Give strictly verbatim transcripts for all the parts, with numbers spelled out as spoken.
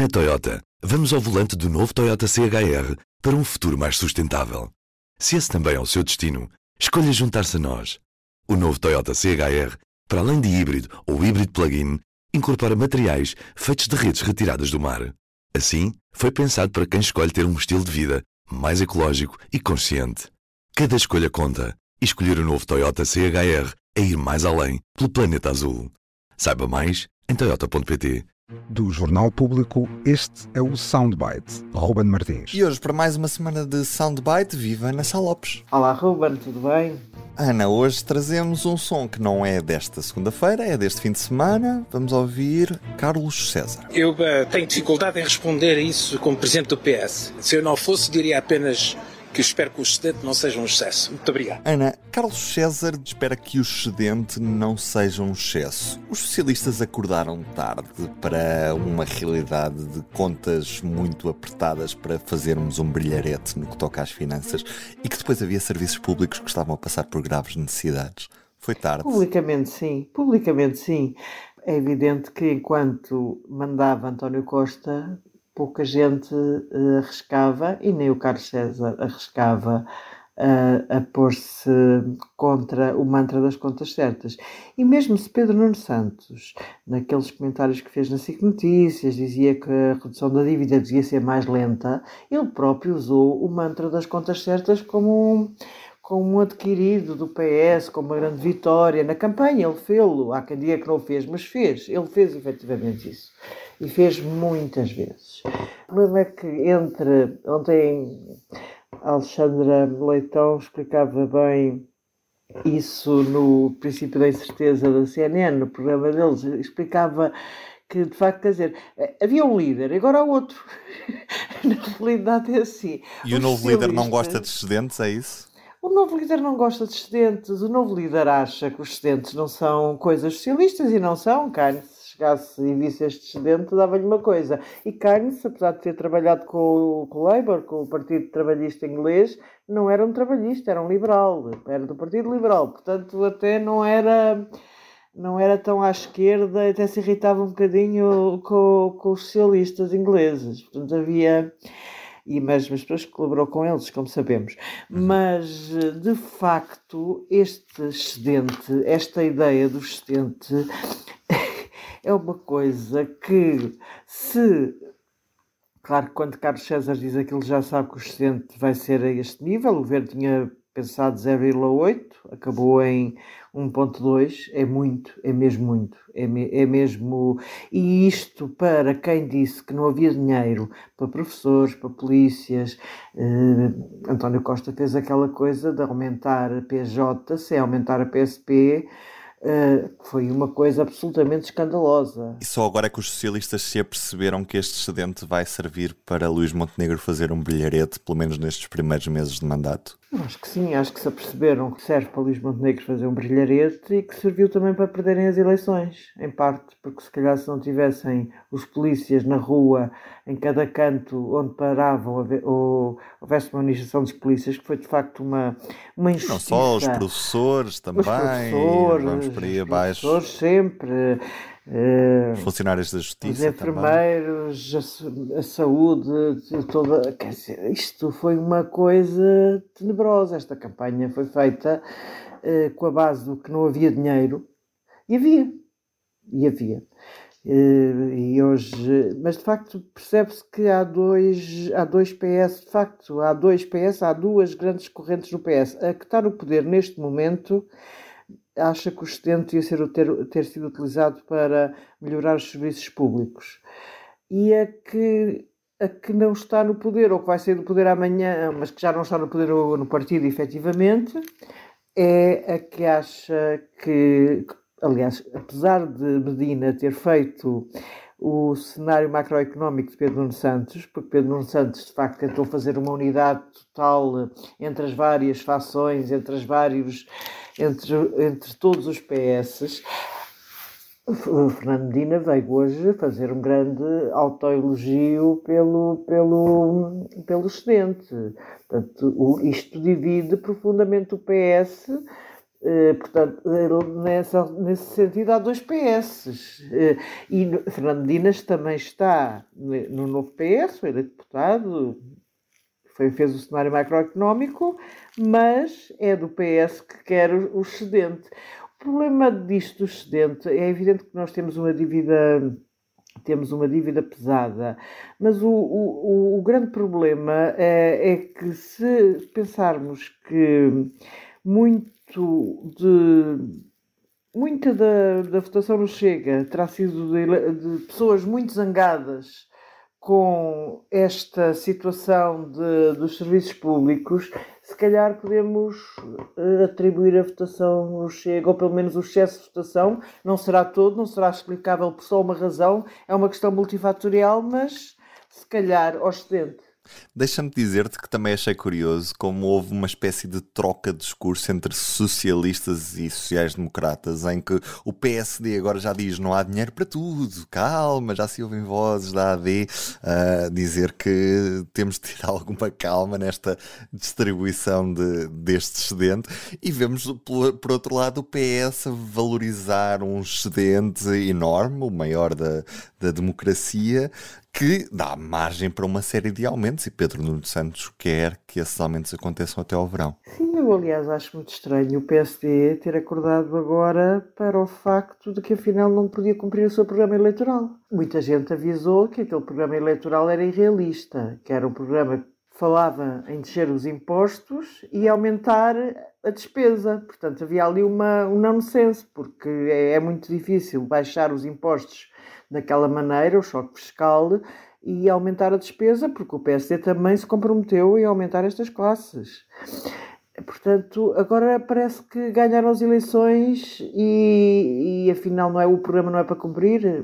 Na Toyota, vamos ao volante do novo Toyota C H R para um futuro mais sustentável. Se esse também é o seu destino, escolha juntar-se a nós. O novo Toyota C H R, para além de híbrido ou híbrido plug-in, incorpora materiais feitos de redes retiradas do mar. Assim, foi pensado para quem escolhe ter um estilo de vida mais ecológico e consciente. Cada escolha conta, e escolher o novo Toyota C H R é ir mais além pelo planeta azul. Saiba mais em toyota ponto pt. Do Jornal Público, este é o Soundbite, Ruben Martins. E hoje, para mais uma semana de Soundbite, viva Ana Sá Lopes. Olá, Ruben, tudo bem? Ana, hoje trazemos um som que não é desta segunda-feira, é deste fim de semana. Vamos ouvir Carlos César. Eu uh, tenho dificuldade em responder a isso como Presidente do P S. Se eu não fosse, diria apenas que espero que o excedente não seja um excesso. Muito obrigado. Ana, Carlos César espera que o excedente não seja um excesso. Os socialistas acordaram tarde para uma realidade de contas muito apertadas para fazermos um brilharete no que toca às finanças e que depois havia serviços públicos que estavam a passar por graves necessidades. Foi tarde. Publicamente sim, publicamente sim. É evidente que enquanto mandava António Costa, pouca gente uh, arriscava, e nem o Carlos César arriscava uh, a pôr-se contra o mantra das contas certas. E mesmo se Pedro Nuno Santos, naqueles comentários que fez na S I C Notícias, dizia que a redução da dívida devia ser mais lenta, ele próprio usou o mantra das contas certas como um, como um adquirido do P S, como uma grande vitória. Na campanha ele fez-lo, há quem diga que não o fez, mas fez, ele fez efetivamente isso. E fez muitas vezes. O problema é que entre... Ontem a Alexandra Leitão explicava bem isso no princípio da incerteza da C N N, no programa deles. Explicava que, de facto, quer dizer, havia um líder, agora há outro. Na realidade é assim. E o novo líder não gosta de excedentes, é isso? O novo líder não gosta de excedentes. O novo líder acha que os excedentes não são coisas socialistas e não são, Keynes. Chegasse e visse este excedente, dava-lhe uma coisa. E Keynes, apesar de ter trabalhado com, com o Labour, com o Partido Trabalhista Inglês, não era um trabalhista, era um liberal. Era do Partido Liberal. Portanto, até não era, não era tão à esquerda, até se irritava um bocadinho com, com os socialistas ingleses. Portanto, havia... E mesmo as pessoas que colaborou com eles, como sabemos. Mas, de facto, este excedente, esta ideia do excedente... é uma coisa que, se... Claro que quando Carlos César diz aquilo, já sabe que o excedente vai ser a este nível. O governo tinha pensado zero vírgula oito, acabou em um vírgula dois. É muito, é mesmo muito. É, me, é mesmo... E isto para quem disse que não havia dinheiro para professores, para polícias. Eh, António Costa fez aquela coisa de aumentar a P J sem aumentar a P S P... Uh, foi uma coisa absolutamente escandalosa. E só agora é que os socialistas se aperceberam que este excedente vai servir para Luís Montenegro fazer um brilharete, pelo menos nestes primeiros meses de mandato? Acho que sim, acho que se aperceberam que serve para Luís Montenegro fazer um brilharete e que serviu também para perderem as eleições, em parte, porque se calhar se não tivessem os polícias na rua, em cada canto onde paravam, ou houvesse uma administração dos polícias, que foi de facto uma, uma injustiça. Não só os professores também, os professores, vamos por aí os abaixo. Professores sempre... Uh, funcionários da justiça, os enfermeiros, a, a saúde, toda, quer dizer, isto foi uma coisa tenebrosa. Esta campanha foi feita uh, com a base do que não havia dinheiro, e havia, e havia. Uh, e hoje, mas de facto percebe-se que há dois, há dois P S, de facto, há dois P S, há duas grandes correntes no P S. A que está no poder neste momento acha que o excedente ia ser, ter, ter sido utilizado para melhorar os serviços públicos. E a que, a que não está no poder, ou que vai sair do poder amanhã, mas que já não está no poder no partido, efetivamente, é a que acha que, aliás, apesar de Medina ter feito o cenário macroeconómico de Pedro Nuno Santos, porque Pedro Nuno Santos, de facto, tentou fazer uma unidade total entre as várias fações, entre as vários... Entre, entre todos os P S, o Fernando Medina veio hoje fazer um grande autoelogio pelo, pelo, pelo excedente. Portanto, o, isto divide profundamente o P S Uh, portanto, uh, nessa, nesse sentido há dois P S. Uh, e no, Fernando Dinas também está no novo P S, ele é deputado, foi, fez o cenário macroeconómico, mas é do P S que quer o, o excedente. O problema disto do excedente é evidente que nós temos uma dívida... Temos uma dívida pesada, mas o, o, o grande problema é, é que se pensarmos que muito de, muita da, da votação no Chega terá sido de, de pessoas muito zangadas com esta situação de, dos serviços públicos, se calhar podemos atribuir a votação no Chega, ou pelo menos o excesso de votação, não será todo, não será explicável por só uma razão, é uma questão multifatorial, mas se calhar ao excedente. Deixa-me dizer-te que também achei curioso como houve uma espécie de troca de discurso entre socialistas e sociais-democratas, em que o P S D agora já diz não há dinheiro para tudo, calma, já se ouvem vozes da A D a uh, dizer que temos de ter alguma calma nesta distribuição de, deste excedente, e vemos por, por outro lado o P S valorizar um excedente enorme, o maior da, da democracia, que dá margem para uma série de aumentos, e Pedro Nuno Santos quer que esses aumentos aconteçam até ao verão. Sim, eu aliás acho muito estranho o P S D ter acordado agora para o facto de que afinal não podia cumprir o seu programa eleitoral. Muita gente avisou que aquele programa eleitoral era irrealista, que era um programa que falava em descer os impostos e aumentar a despesa. Portanto, havia ali uma, um nonsense, porque é, é muito difícil baixar os impostos daquela maneira, o choque fiscal, e aumentar a despesa, porque o P S D também se comprometeu em aumentar estas classes. Portanto, agora parece que ganharam as eleições e, e afinal não é, o programa não é para cumprir.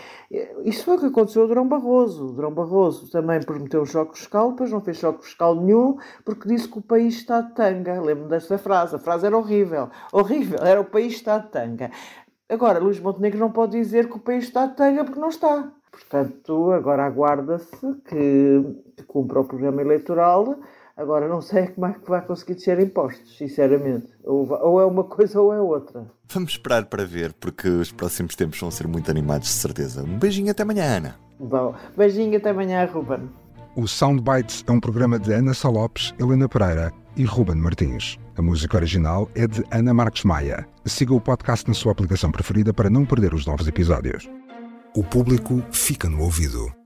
Isso foi o que aconteceu ao Durão Barroso. O Durão Barroso também prometeu um choque fiscal, depois não fez choque fiscal nenhum, porque disse que o país está de tanga. Lembro-me desta frase. A frase era horrível. Horrível. Era o país está de tanga. Agora, Luís Montenegro não pode dizer que o país está de tanga porque não está. Portanto, agora aguarda-se que cumpra o programa eleitoral. Agora, não sei como é que vai conseguir descer impostos, sinceramente. Ou, ou é uma coisa ou é outra. Vamos esperar para ver, porque os próximos tempos vão ser muito animados, de certeza. Um beijinho até amanhã, Ana. Bom, beijinho até amanhã, Ruben. O Soundbites é um programa de Ana Sá Lopes, Helena Pereira e Ruben Martins. A música original é de Ana Marques Maia. Siga o podcast na sua aplicação preferida para não perder os novos episódios. O público fica no ouvido.